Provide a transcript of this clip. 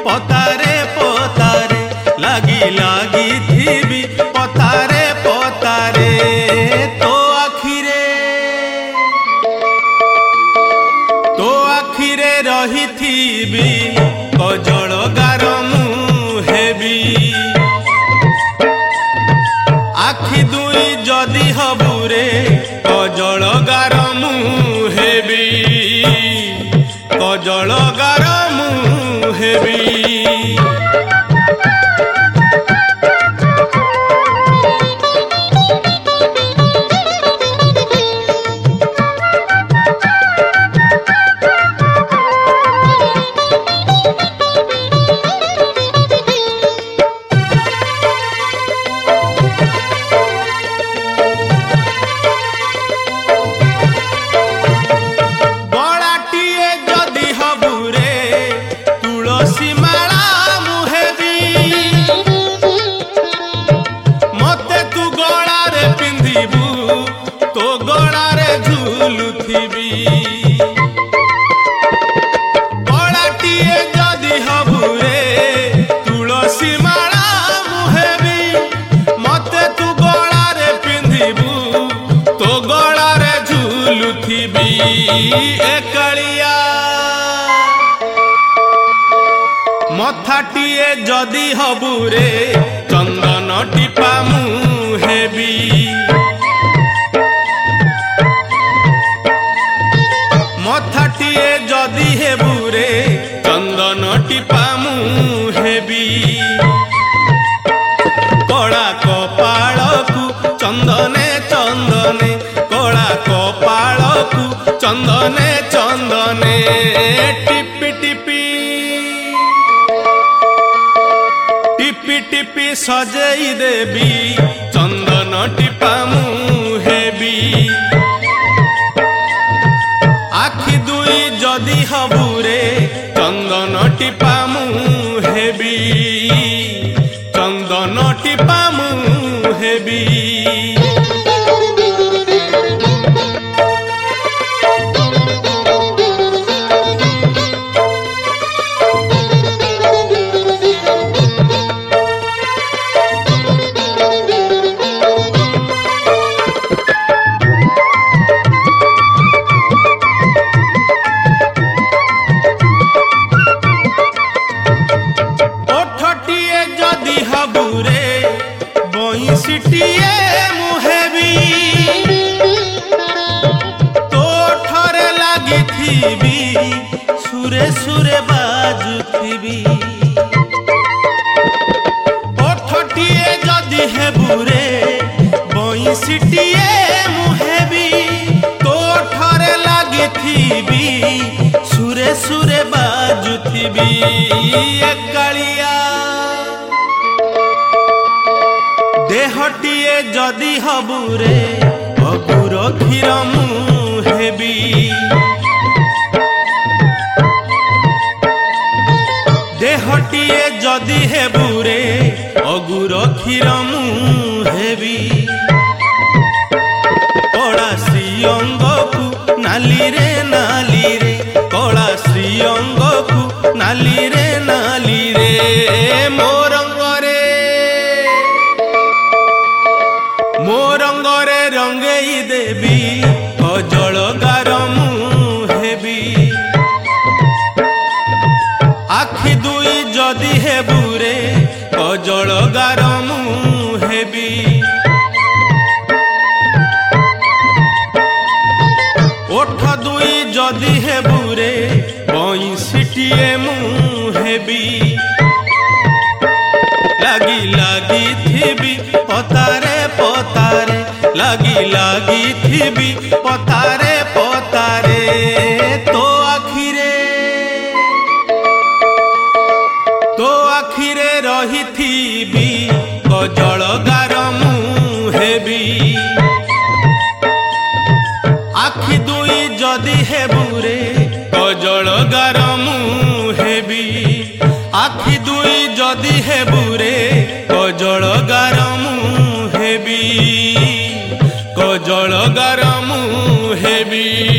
पतारे पतारे लागी लागी थी पतारे पतारे तो आखिरे रही थी कजल गार मुहेबी आखि दुई जदि हबुरे कजल गार मुहेबी कजल गार मुहेबी एकलिया मथाटिए जदि हबुरे चंदन टिपा मुहेबी मथाटिए जदि हेबुरे चंदन टिपा मुहेबी कड़ा कपाळकु चंदने चंदने कड़ा कपाळकु चंदने चंदने टिपी टिपी टिपी टिपी सजई देवी चंदन टिपा मुहेबी आखि दुई जदि हबुरे चंदन टिपा मुहेबी चंदन टिपा मुहेबी सिटिए मुहेबी तो ठरे लागी थी सुरे सुरे बाजुथी ओठटिए जदि हेबुरे बइसिटिए मुहेबी तो ठरे लागी थी सुरे सुरे बाजुथी एकलिया देहटिए जदि हबुरे अगुर क्षीर मुहेबी देहटिए जदि हेबुरे अगुर क्षीर मुहेबी कला श्रीअंगकु नाली रे कला श्रीअंगकु नाली रे मो रंगरे रंगई देवी कजल गार मुहेबी आखि दुई जदि हेबुरे कजल गार मुहेबी ओठ दुई जदि हेबुरे बइसिटिए मुहेबी लागी लागी थी पतारे पतारे लागी लागी थी पतारे पतारे तो आखिरे रही थी कजल गार मुहेबी आखि दुई जदि हेबुरे कजल गार मुहेबी आखि दुई जदि हेबुरे कजल गार मुहेबी कजल गार मुहेबी।